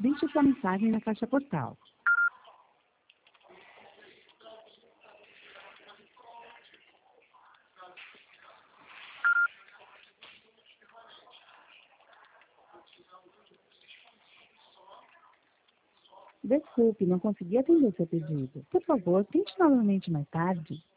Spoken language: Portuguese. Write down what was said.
Deixe sua mensagem na caixa postal. Desculpe, não consegui atender seu pedido. Por favor, tente novamente mais tarde.